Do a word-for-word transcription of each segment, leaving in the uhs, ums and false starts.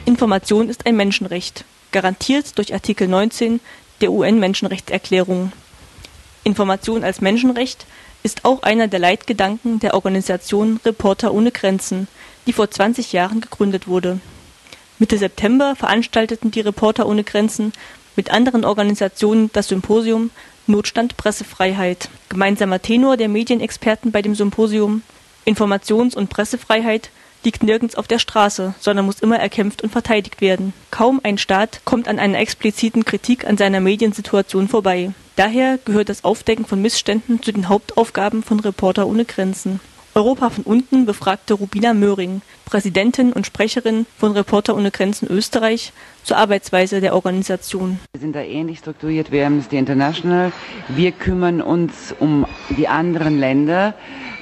Information ist ein Menschenrecht, garantiert durch Artikel neunzehn der U N-Menschenrechtserklärung. Information als Menschenrecht ist auch einer der Leitgedanken der Organisation Reporter ohne Grenzen, die vor zwanzig Jahren gegründet wurde. Mitte September veranstalteten die Reporter ohne Grenzen mit anderen Organisationen das Symposium Notstand Pressefreiheit. Gemeinsamer Tenor der Medienexperten bei dem Symposium: Informations- und Pressefreiheit liegt nirgends auf der Straße, sondern muss immer erkämpft und verteidigt werden. Kaum ein Staat kommt an einer expliziten Kritik an seiner Mediensituation vorbei. Daher gehört das Aufdecken von Missständen zu den Hauptaufgaben von Reporter ohne Grenzen. Europa von unten befragte Rubina Möhring, Präsidentin und Sprecherin von Reporter ohne Grenzen Österreich, zur Arbeitsweise der Organisation. Wir sind da ähnlich strukturiert wie Amnesty International. Wir kümmern uns um die anderen Länder,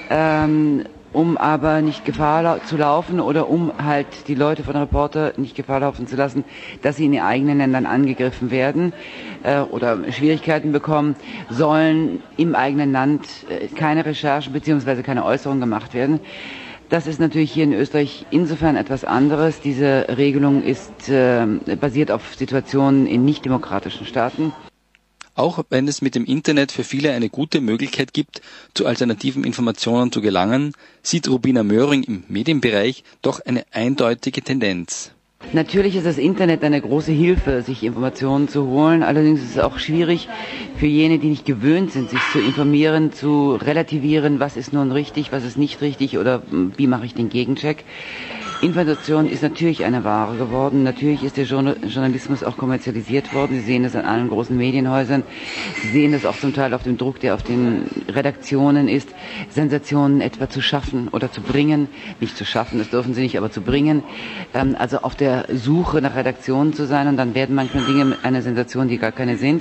ähm, um aber nicht Gefahr lau- zu laufen oder um halt die Leute von Reporter nicht Gefahr laufen zu lassen, dass sie in ihren eigenen Ländern angegriffen werden äh, oder Schwierigkeiten bekommen, sollen im eigenen Land äh, keine Recherchen bzw. keine Äußerungen gemacht werden. Das ist natürlich hier in Österreich insofern etwas anderes. Diese Regelung ist äh, basiert auf Situationen in nicht-demokratischen Staaten. Auch wenn es mit dem Internet für viele eine gute Möglichkeit gibt, zu alternativen Informationen zu gelangen, sieht Rubina Möhring im Medienbereich doch eine eindeutige Tendenz. Natürlich ist das Internet eine große Hilfe, sich Informationen zu holen. Allerdings ist es auch schwierig für jene, die nicht gewöhnt sind, sich zu informieren, zu relativieren, was ist nun richtig, was ist nicht richtig oder wie mache ich den Gegencheck. Information ist natürlich eine Ware geworden. Natürlich ist der Journalismus auch kommerzialisiert worden. Sie sehen das an allen großen Medienhäusern. Sie sehen das auch zum Teil auf dem Druck, der auf den Redaktionen ist, Sensationen etwa zu schaffen oder zu bringen. Nicht zu schaffen, das dürfen sie nicht, aber zu bringen. Ähm, also auf der Suche nach Redaktionen zu sein, und dann werden manchmal Dinge eine Sensation, die gar keine sind.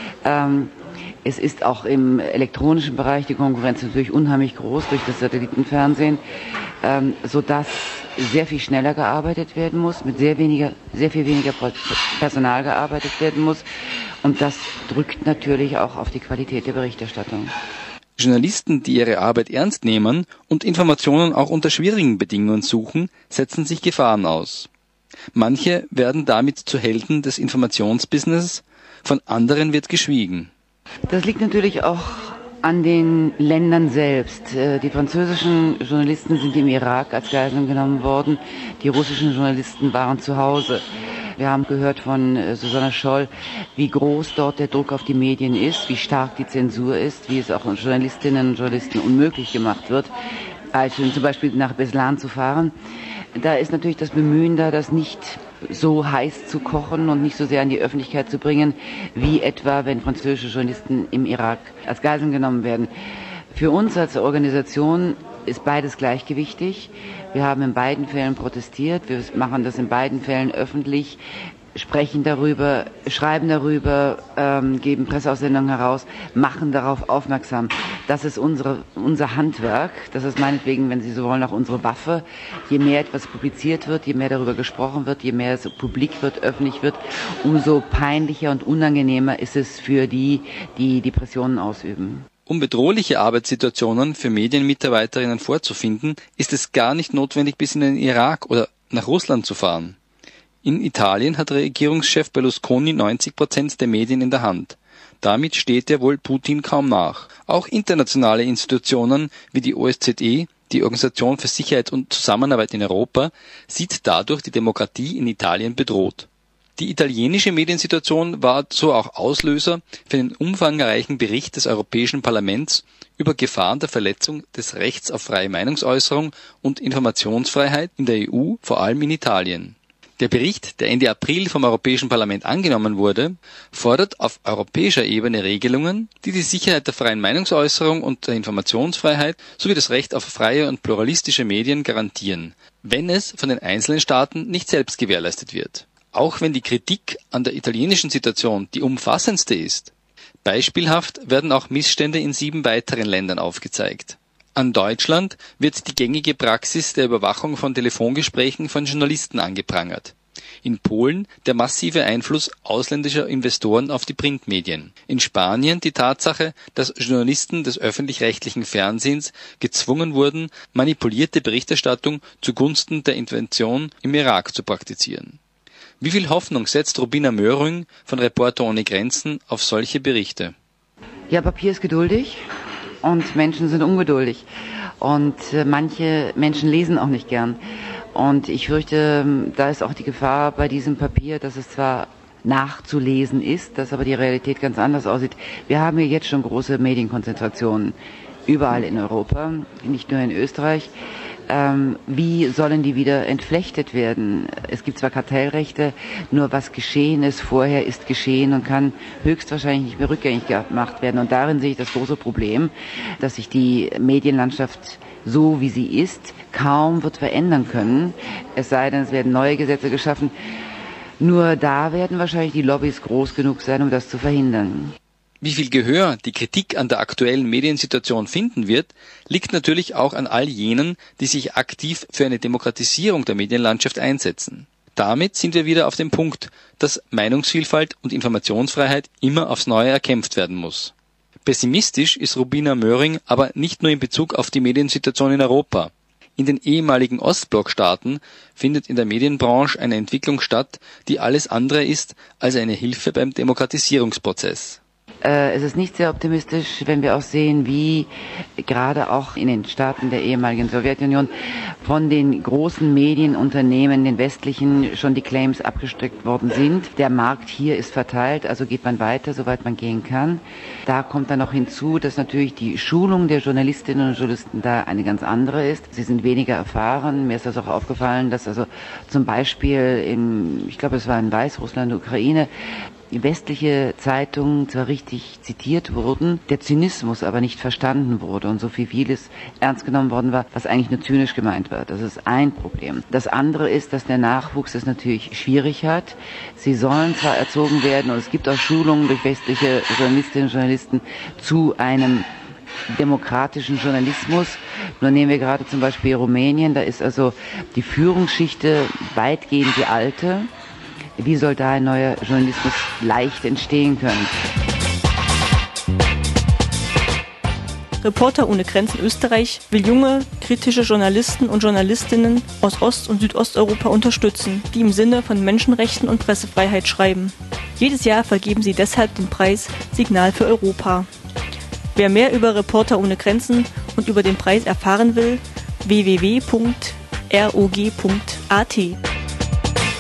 Ähm, Es ist auch im elektronischen Bereich die Konkurrenz natürlich unheimlich groß durch das Satellitenfernsehen, ähm, sodass sehr viel schneller gearbeitet werden muss, mit sehr weniger, sehr viel weniger Personal gearbeitet werden muss, und das drückt natürlich auch auf die Qualität der Berichterstattung. Journalisten, die ihre Arbeit ernst nehmen und Informationen auch unter schwierigen Bedingungen suchen, setzen sich Gefahren aus. Manche werden damit zu Helden des Informationsbusinesses, von anderen wird geschwiegen. Das liegt natürlich auch an den Ländern selbst. Die französischen Journalisten sind im Irak als Geiseln genommen worden. Die russischen Journalisten waren zu Hause. Wir haben gehört von Susanna Scholl, wie groß dort der Druck auf die Medien ist, wie stark die Zensur ist, wie es auch Journalistinnen und Journalisten unmöglich gemacht wird, also zum Beispiel nach Beslan zu fahren. Da ist natürlich das Bemühen da, das nicht so heiß zu kochen und nicht so sehr an die Öffentlichkeit zu bringen, wie etwa, wenn französische Journalisten im Irak als Geiseln genommen werden. Für uns als Organisation ist beides gleichgewichtig. Wir haben in beiden Fällen protestiert, wir machen das in beiden Fällen öffentlich, sprechen darüber, schreiben darüber, ähm, geben Presseaussendungen heraus, machen darauf aufmerksam. Das ist unsere, unser Handwerk, das ist meinetwegen, wenn Sie so wollen, auch unsere Waffe. Je mehr etwas publiziert wird, je mehr darüber gesprochen wird, je mehr es publik wird, öffentlich wird, umso peinlicher und unangenehmer ist es für die, die die Pressionen ausüben. Um bedrohliche Arbeitssituationen für Medienmitarbeiterinnen vorzufinden, ist es gar nicht notwendig, bis in den Irak oder nach Russland zu fahren. In Italien hat Regierungschef Berlusconi neunzig Prozent der Medien in der Hand. Damit steht er wohl Putin kaum nach. Auch internationale Institutionen wie die O S Z E, die Organisation für Sicherheit und Zusammenarbeit in Europa, sieht dadurch die Demokratie in Italien bedroht. Die italienische Mediensituation war so auch Auslöser für den umfangreichen Bericht des Europäischen Parlaments über Gefahren der Verletzung des Rechts auf freie Meinungsäußerung und Informationsfreiheit in der E U, vor allem in Italien. Der Bericht, der Ende April vom Europäischen Parlament angenommen wurde, fordert auf europäischer Ebene Regelungen, die die Sicherheit der freien Meinungsäußerung und der Informationsfreiheit sowie das Recht auf freie und pluralistische Medien garantieren, wenn es von den einzelnen Staaten nicht selbst gewährleistet wird. Auch wenn die Kritik an der italienischen Situation die umfassendste ist. Beispielhaft werden auch Missstände in sieben weiteren Ländern aufgezeigt. An Deutschland wird die gängige Praxis der Überwachung von Telefongesprächen von Journalisten angeprangert. In Polen der massive Einfluss ausländischer Investoren auf die Printmedien. In Spanien die Tatsache, dass Journalisten des öffentlich-rechtlichen Fernsehens gezwungen wurden, manipulierte Berichterstattung zugunsten der Intervention im Irak zu praktizieren. Wie viel Hoffnung setzt Rubina Möhring von Reporter ohne Grenzen auf solche Berichte? Ja, Papier ist geduldig und Menschen sind ungeduldig. Und äh, manche Menschen lesen auch nicht gern. Und ich fürchte, da ist auch die Gefahr bei diesem Papier, dass es zwar nachzulesen ist, dass aber die Realität ganz anders aussieht. Wir haben hier jetzt schon große Medienkonzentrationen überall in Europa, nicht nur in Österreich. Ähm, wie sollen die wieder entflechtet werden? Es gibt zwar Kartellrechte, nur was geschehen ist vorher ist geschehen und kann höchstwahrscheinlich nicht mehr rückgängig gemacht werden. Und darin sehe ich das große Problem, dass sich die Medienlandschaft so wie sie ist kaum wird verändern können. Es sei denn, es werden neue Gesetze geschaffen. Nur da werden wahrscheinlich die Lobbys groß genug sein, um das zu verhindern. Wie viel Gehör die Kritik an der aktuellen Mediensituation finden wird, liegt natürlich auch an all jenen, die sich aktiv für eine Demokratisierung der Medienlandschaft einsetzen. Damit sind wir wieder auf dem Punkt, dass Meinungsvielfalt und Informationsfreiheit immer aufs Neue erkämpft werden muss. Pessimistisch ist Rubina Möhring aber nicht nur in Bezug auf die Mediensituation in Europa. In den ehemaligen Ostblockstaaten findet in der Medienbranche eine Entwicklung statt, die alles andere ist als eine Hilfe beim Demokratisierungsprozess. Es ist nicht sehr optimistisch, wenn wir auch sehen, wie gerade auch in den Staaten der ehemaligen Sowjetunion von den großen Medienunternehmen, den westlichen, schon die Claims abgestreckt worden sind. Der Markt hier ist verteilt, also geht man weiter, soweit man gehen kann. Da kommt dann noch hinzu, dass natürlich die Schulung der Journalistinnen und Journalisten da eine ganz andere ist. Sie sind weniger erfahren. Mir ist das auch aufgefallen, dass also zum Beispiel in, ich glaube es war in Weißrussland, Ukraine, westliche Zeitungen zwar richtig zitiert wurden, der Zynismus aber nicht verstanden wurde und so viel vieles ernst genommen worden war, was eigentlich nur zynisch gemeint war. Das ist ein Problem. Das andere ist, dass der Nachwuchs es natürlich schwierig hat. Sie sollen zwar erzogen werden und es gibt auch Schulungen durch westliche Journalistinnen und Journalisten zu einem demokratischen Journalismus. Nur nehmen wir gerade zum Beispiel Rumänien, da ist also die Führungsschichte weitgehend die alte. Wie soll da ein neuer Journalismus leicht entstehen können? Reporter ohne Grenzen Österreich will junge, kritische Journalisten und Journalistinnen aus Ost- und Südosteuropa unterstützen, die im Sinne von Menschenrechten und Pressefreiheit schreiben. Jedes Jahr vergeben sie deshalb den Preis Signal für Europa. Wer mehr über Reporter ohne Grenzen und über den Preis erfahren will, w w w punkt r o g punkt a t.